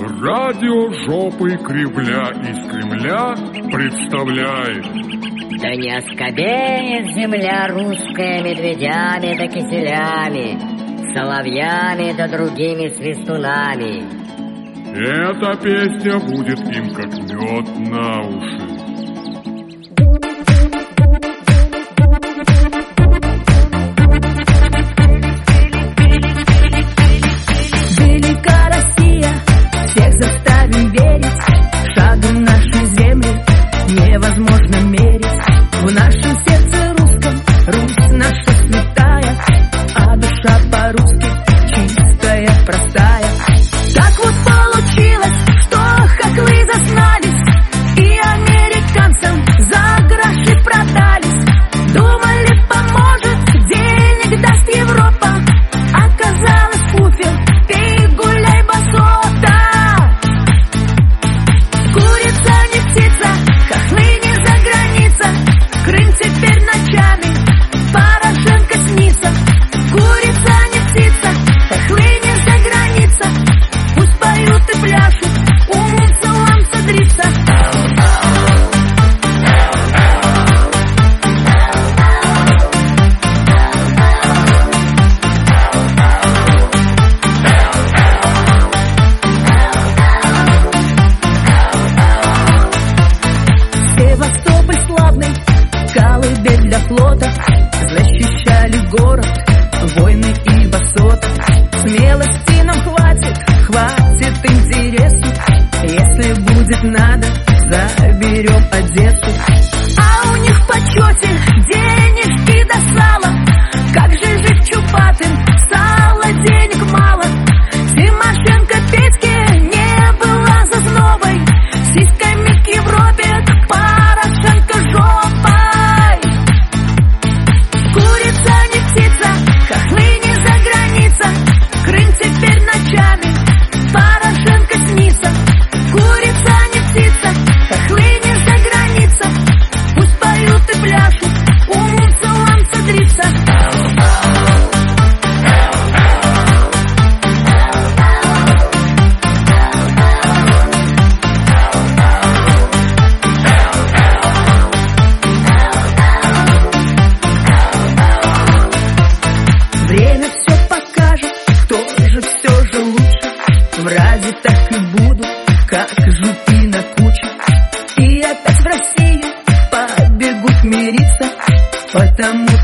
Радио жопы Кремля из Кремля представляет. Да не оскобеет земля русская медведями да киселями, соловьями да другими свистунами. Эта песня будет им как мед на уши. Невозможно мерить в нашем сердце русском. Русь наша святая, а душа по-русски чистая, простая. Так вот получилось, что хохлы зазнались и американцам за гроши продались. Думали, поможет, денег даст Европа. Оказалось, пуфер, пей, гуляй, басота. Курица не птица, хохлы не за граница. Крым теперь ночами, Порошенко снится. Курица не птица, хохлы не за граница. Пусть поют и пляшут, умница вам садрица. Севастополь славный, колыбель для флота, защищали город, войны и басоты. Смелости нам хватит интересу. Если будет надо, заберем Одессу. А у них в почете денежки до сала. Как же жить чупатым, сала денег мало. Тимошенко Петьке не была зазнобой, сиськами к Европе, к Порошенко жопой. Курица не птица, хохлы не за граница. Крым теперь ночами, Порошенко снится. Курица не птица, хохлы не за граница. Пусть поют и пляшут, умница вам садрица. Время все покажет, кто же все же лучше. В Раде так и буду, как жуки на куче. И опять в Россию побегут мириться, потому